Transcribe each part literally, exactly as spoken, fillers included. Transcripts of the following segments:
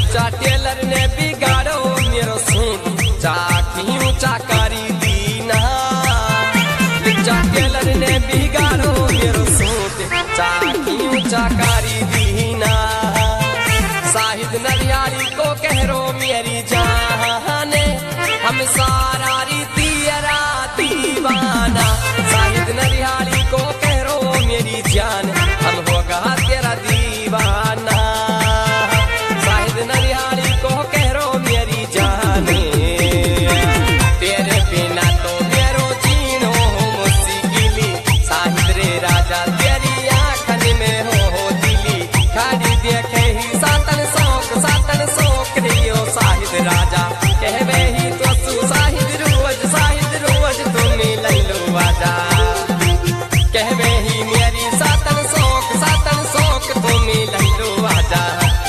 लुच्चा Taylor ने बिगाड़ो मेरो suit चाकी ऊंचा करी दीना। लुच्चा टेलर ने बिगाड़ो मेरो सूट चाकी ऊंचा करी दीना। शाहिद नरियाली को कहरो मेरी जाने हम सारा तेरा दीवाना। शाहिद नरियाली को कहरो मेरी जान हम होगा तेरा दीवाना। शाहिद नरियाली को कहरो मेरी जाने तेरे बिना तो मेरो जीनो मुश्किली। शाहिद रे राजा तेरी आँखन में हो दिली खाली देखे ही सातन शौक सातन शौक रियो। शाहिद राजा कहवे ही तो सु शाहिद रोज शाहिद रोज तुम लैलो आजा। कहवे ही मेरी सातन शौक सातन शौक तुम लैलो आजा।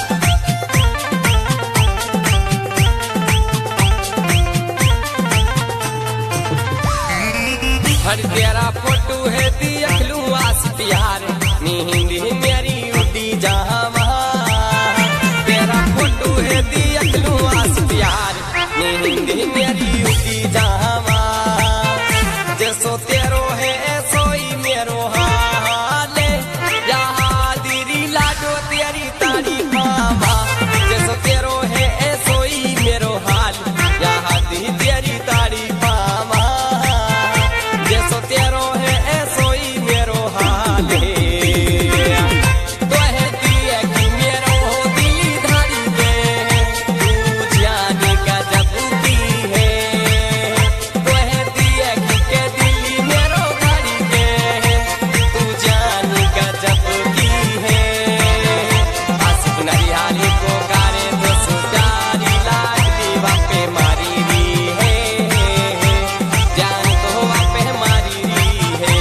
हर तेरा फोटो है देख लूं आस प्यार नींद मेरी उड़ी जहां वहां। तेरा फोटो है देख लूं आस प्यार नींद मेरी उड़ी जहां वहां। जैसो तेरो है ऐसो ही मेरो हाल यहाँ दिरी लाडो तेरी तारी मामा। जैसो तेरो है ऐसो ही मेरो हाल यहाँ दी तेरी तारी मामा। जैसो तेरो है ऐसो ही मेरो हाल तो है दिए कि मेरो दिली धारी के तू जाने का जब की है। तो है दिए कि के दिली मेरो धारी के तू जाने का जब की है। आसिफ नरियाली को गारे दोस्तों प्यारी लागली वापे मारी री है जान तो वापे मारी री है।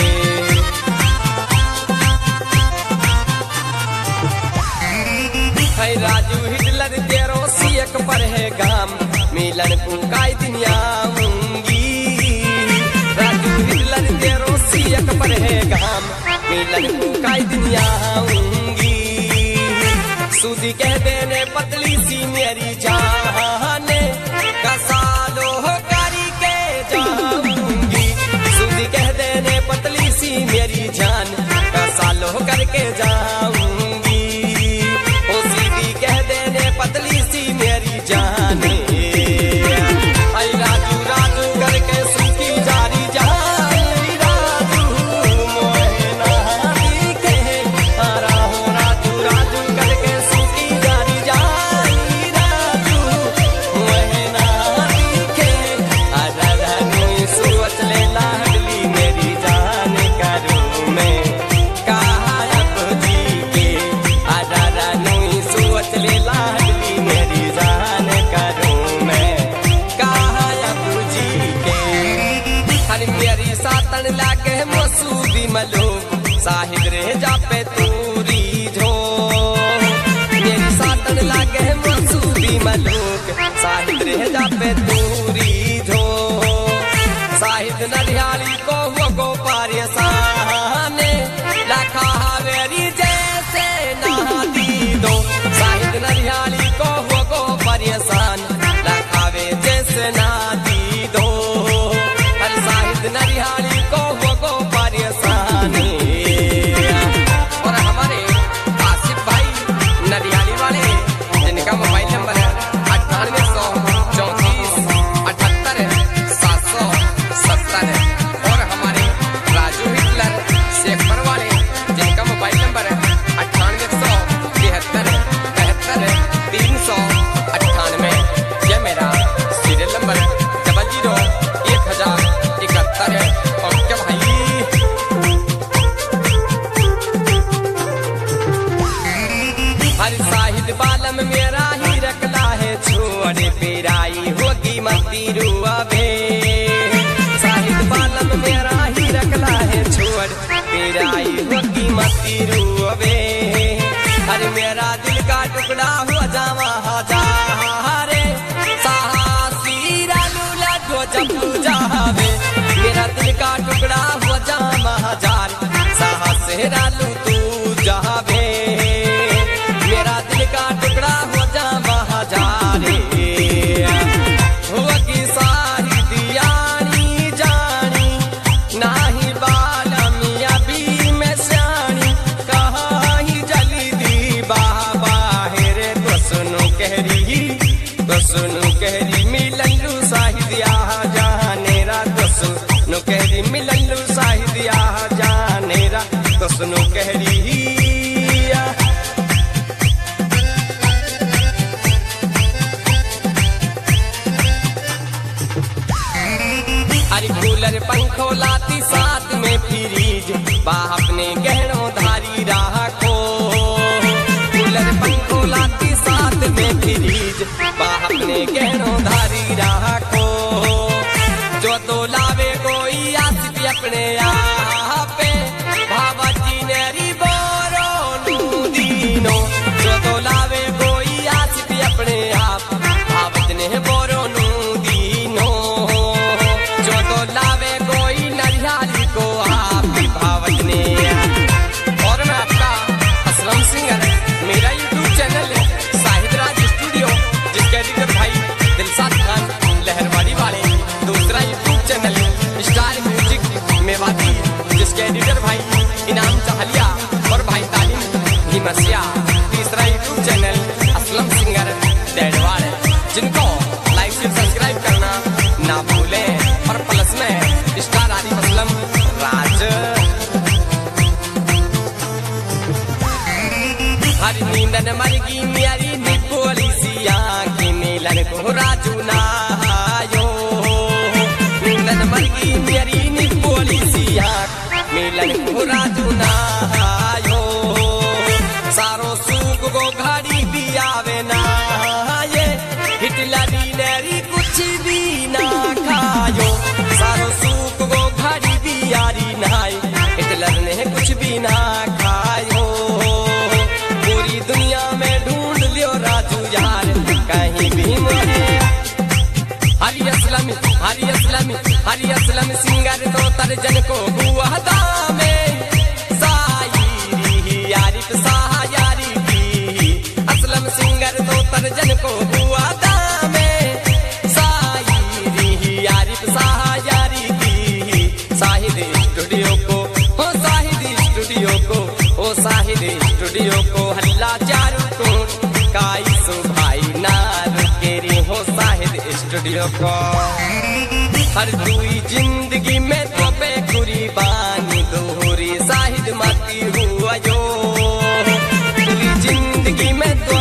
है राजू हिटलर तेरो सियक पर है गाम मिलन को काई दिन आऊंगी। राजू हिटलर तेरो सियक पर है गाम मिलन को काई दिन आऊंगी। सूदी कह देने पतली सी मेरी जाने कसालो करी के जाऊंगी। सूदी कह देने पतली सी मेरी जान कसालो करके जाऊंगी। ओ सीधी कह देने पतली सी मेरी जाने आई राजू राजू करके सूखी जारी जाए राजू मोहे ना दिखे तारा हो। राजू राजू करके सूखी जारी जाए राजू मोहे ना दिखे। आजा रानू सोच ले लाडली मेरी जान करूं मैं कहा अब जी के। आजा रानू सोच ले लाडली मेरी जान करूं मैं कहा अब जी के। हर मेरी सातन लागे मसूदी मलो शाहिद रे जापे तूरी झो। मेरी सातन लागे मसूदी मलोक शाहिद रे जापे तूरी झो। शाहिद नरियाली को वो गो पारे साने लखा हवेरी जैसे ना दी दो। शाहिद नरियाली को वो गो परेशान लखावे जैसे ना दी दो। हर शाहिद नरियाली को वो गो परेशान। और हमारे आसिफ भाई नरियाली वाले जिनका मोबाइल नंबर है अट्ठानवे सौ चौंतीस अठहत्तर सात सौ सत्तर। और हमारे राजू हिटलर शेखपुर वाले जिनका मोबाइल नंबर है अट्ठानवे सौ तिहत्तर बहत्तर तीन सौ अट्ठानवे। यह मेरा सीरियल नंबर है डबल जीरो एक हजार इकहत्तर है। और क्या भाई हर शाहिद बालम मेरा ही रखला है छोड़े पेराई होगी मती रुआवे। शाहिद बालम मेरा ही रखला है छोड़ पेराई होगी मती रुआवे। हर मेरा दिल का टुकड़ा हो जावा हजारे साहसी रालू लाडो जब जावे। मेरा दिल का टुकड़ा हो जावा हजार साहस रालू तू जावे। मेरा दिल का टुकड़ा हो जावा सुनु कहरी मिलनु साहिदिया जानेरा तो सुनु कहरी मिलनु साहिदिया जानेरा तो सुनु कहरी अरे कूलर पंखो लाती साथ में फ्रीज बाप ने गहनों धारी राह को कूलर पंखो लाती साथ में फ्रीज बाप ने गहनों धारी राह को जो तो लावे कोई आसिफ अपने आप पे बाबा जी ने री बोरो नूदीनो जो तो लावे कोई आसिफ अपने आप बाबा जी ने बोरो लावे कोई नरियाली को आप भावत ने। और मैं आपका असलम सिंगर, मेरा यूट्यूब चैनल है साहिद राज स्टूडियो, जिसके एडिटर भाई दिलशाद खान लहरवाड़ी वाले। दूसरा यूट्यूब चैनल है स्टार म्यूजिक मेवाती, जिसके एडिटर भाई इनाम चाहलिया और भाई तालीम हिमसिया। तीसरा YouTube channel Aslam singer Dedwad, जिनको लाइक से सब्सक्राइब करना ना भूलें। और प्लस में स्टार आरिफ असलम राज। हर नींदन मरगी मेरी निकोली सिया की मिलन को राजू ना आयो। नींदन मरगी मेरी निकोली सिया मिलन को राजू ना आयो। सारो सूख को घड़ी भी आवे ना ये हिटलरी नेरी कुछ भी ना खायो। सारो सूख को घड़ी भी यारी नहाई हिटलर ने कुछ भी ना खायो। पूरी दुनिया में ढूंढ लियो राजू यार कहीं भी मोरे। हरी असलम हरी असलम हरी असलम सिंगर तो तर्जन को हुआ दामे सायरी यारिफ साहा यारी की। असलम सिंगर तो तर्जन को हुआ दामे सायरी यारिफ साहा यारी की। साहिद स्टूडियो को हो साहिद स्टूडियो को हो साहिद स्टूडियो को हल्ला चारू को काई सो भाई नार के रे हो साहिद स्टूडियो को। हर दुई जिंदगी में तो पे कुर्बानी दोहरी साहिद माती हुआ जो। पूरी जिंदगी में तो